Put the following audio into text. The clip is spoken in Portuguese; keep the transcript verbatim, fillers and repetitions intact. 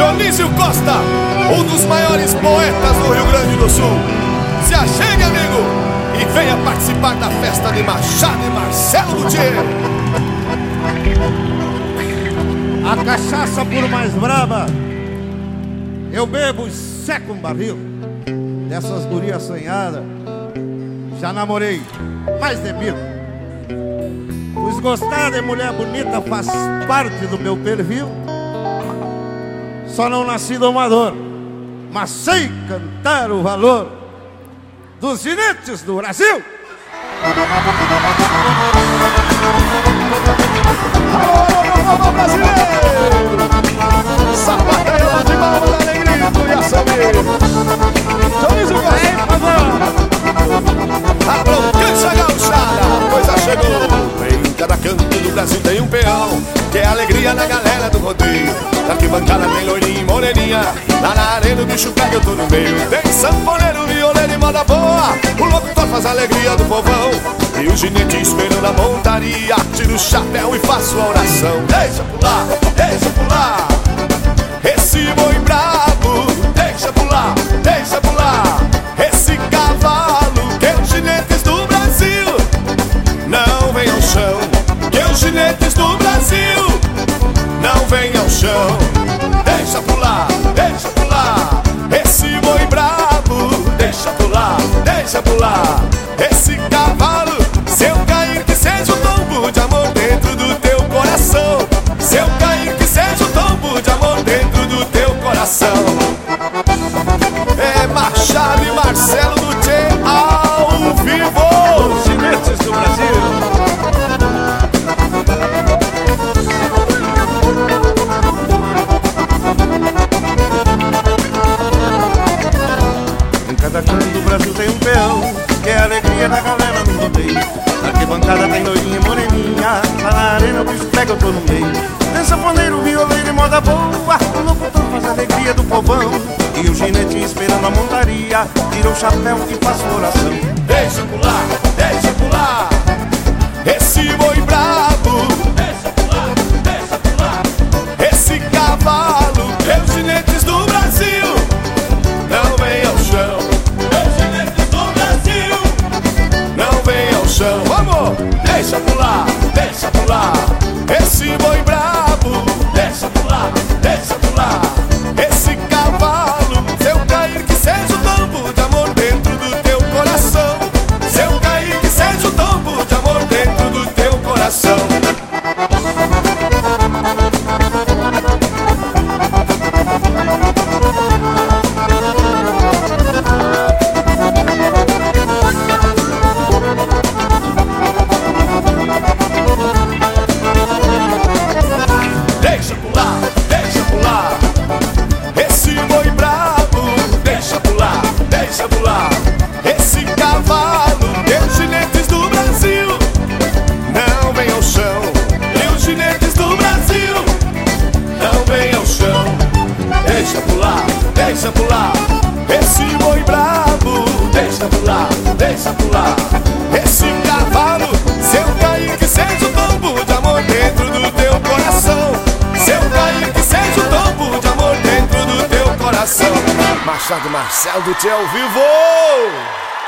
Dionísio Costa, um dos maiores poetas do Rio Grande do Sul. Se achegue, amigo, e venha participar da festa de Machado e Marcelo Luthier. A cachaça por mais braba eu bebo e seco um barril. Dessas gurias sonhadas já namorei mais de mil. Pois gostar de mulher bonita faz parte do meu perfil. Só não nasci domador, mas sei cantar o valor dos ginetes do Brasil. Alô, alô, alô, brasileiro! Sapateiro de palma da alegria do Iaçamir. Dionísio Costa. A broncança gauchada, a coisa chegou. Em cada canto do Brasil tem um peão, que é alegria na galera do rodeio. Na arquibancada tem loirinha e moreninha, lá na arena o bicho pega, eu tô no meio. Tem sanfoneiro, violeiro e moda boa, o locutor faz a alegria do povão. E o ginete esperando a montaria, tira o chapéu e faço a oração. Deixa pular, deixa pular, esse boi bravo. Deixa pular, deixa pular, esse cavalo, que os ginetes do Brasil não vem ao chão, que os ginetes do Brasil não vem ao chão. Deixa pular, deixa pular, esse boi bravo. Deixa pular, deixa pular, esse cavalo. Se eu cair, que seja o tombo de amor dentro do teu coração. Se eu cair, que seja o tombo de amor dentro do teu coração. É Machado e Marcelo Luthier ao vivo. Os ginetes do Brasil. Em cada canto do Brasil tem um peão, que é a alegria da galera no rodeio. Na arquibancada tem loirinha e moreninha, lá na arena o bicho pega, eu tô no meio. Tem sanfoneiro, violeiro e moda boa, o locutor faz a alegria do povão. E o ginete esperando a montaria, tira o chapéu e faz oração. Deixa pular, deixa pular, esse boi bravo. Deixa pular, deixa pular, esse cavalo, que os ginetes do Brasil não vem ao chão. Os ginetes do Brasil não vem ao chão. Vamos! Deixa pular, deixa pular, esse boi bravo. Deixa pular, deixa pular, esse cavalo. Se eu cair, que seja o tombo de amor dentro do teu coração. Se eu cair, que seja o tombo de amor dentro do teu coração. Deixa pular, deixa pular, esse boi bravo. Deixa pular, deixa pular, esse cavalo, que os ginetes do Brasil não vem ao chão. E os ginetes do Brasil não vem ao chão. Deixa pular, deixa pular, esse boi bravo. Deixa pular, deixa pular, esse cavalo. Se eu cair, que seja o tombo de amor dentro do teu coração. Se eu cair, que seja o tombo de amor dentro do teu coração. Machado e Marcelo Luthier ao vivo.